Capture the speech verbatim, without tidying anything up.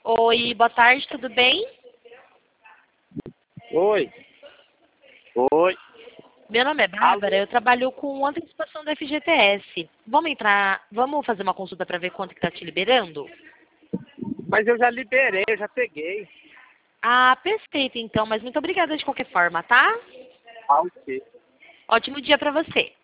Oi, boa tarde, tudo bem? Oi. Oi. Meu nome é Bárbara, eu trabalho com antecipação do F G T S. Vamos entrar, vamos fazer uma consulta para ver quanto que tá te liberando? Mas eu já liberei, eu já peguei. Ah, perfeito então, mas muito obrigada de qualquer forma, tá? Ah, ok. Ótimo dia para você.